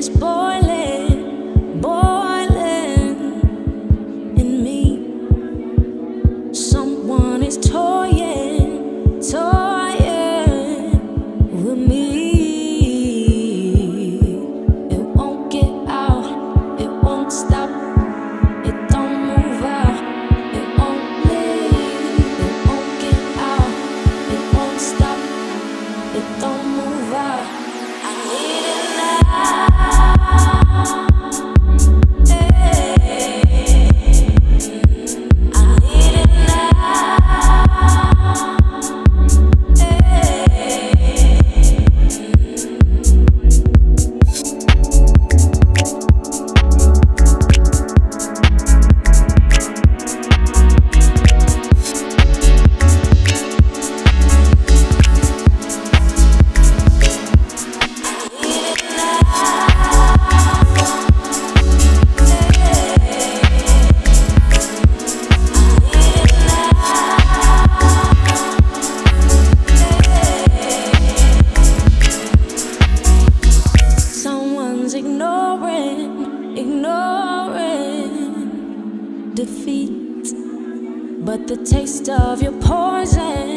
is boiling, boiling in me. Someone is toying, toying with me. It won't get out, it won't stop, it don't move out, it won't leave. It won't get out, it won't stop, it don't move out. I need it now. I need it ignoring defeat, but the taste of your poison